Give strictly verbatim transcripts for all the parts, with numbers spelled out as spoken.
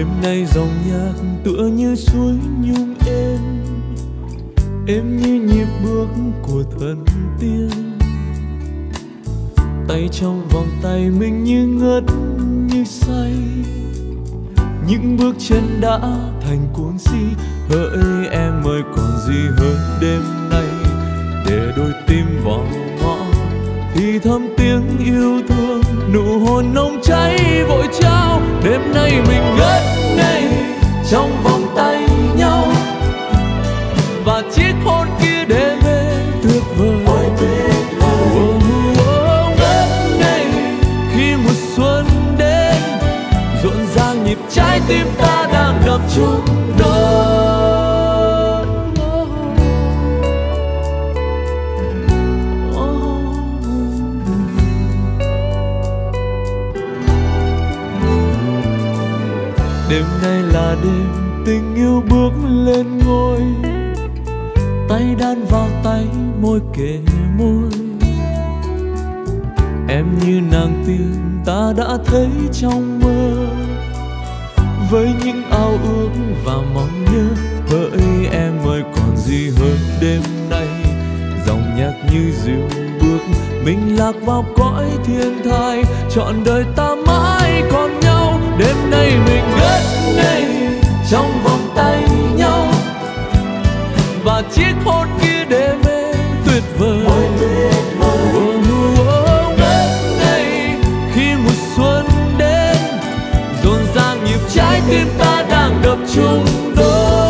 Đêm nay dòng nhạc tựa như suối nhung êm, êm như nhịp bước của thần tiên. Tay trong vòng tay mình như ngất như say, những bước chân đã thành cuốn si. Hỡi em ơi còn gì hơn đêm nay, để đôi tim vào ngõ thì thầm tiếng yêu thương, nụ hôn nồng cháy vội trao. Đêm nay mình ngất ngây trong vòng tay nhau, và chiếc hôn kia đê mê tuyệt vời. Oh, oh, ngất ngây khi mùa xuân đến, rộn ràng nhịp trái tim ta đang đập chung đôi. Đêm nay là đêm tình yêu bước lên ngôi, tay đan vào tay, môi kề môi. Em như nàng tiên ta đã thấy trong mơ, với những ao ước và mong nhớ. Hỡi em ơi còn gì hơn đêm nay, dòng nhạc như dịu bước mình lạc vào cõi thiên thai. Trọn đời ta mãi còn nhau, đêm nay mình ngất ngây trong vòng tay nhau, và chiếc hôn kia đê mê tuyệt vời. Oh, oh, oh, ngất ngây khi mùa xuân đến, rộn ràng nhịp trái tim ta đang đập chung đôi.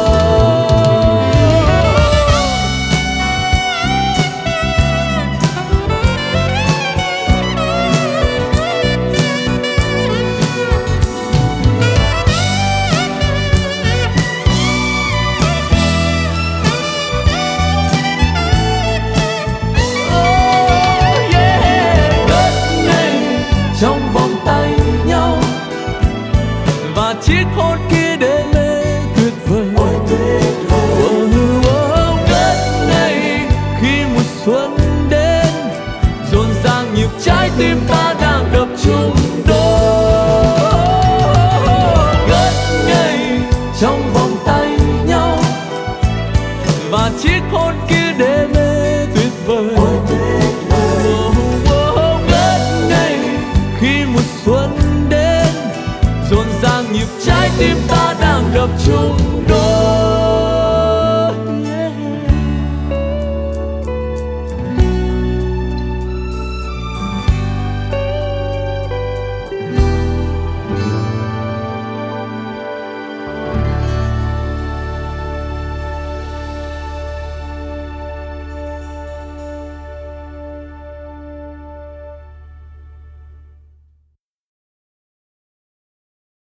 Trong vòng tay nhau, và chiếc hôn kia đê mê tuyệt vời. Oh, oh, oh, ngất ngây khi mùa xuân đến, rộn ràng nhịp trái tim ta đang đập chung đôi. Ngất ngây trong vòng tay nhau, và chiếc hôn kia đê mê tuyệt vời. Xuân đến, rộn ràng nhịp trái tim ta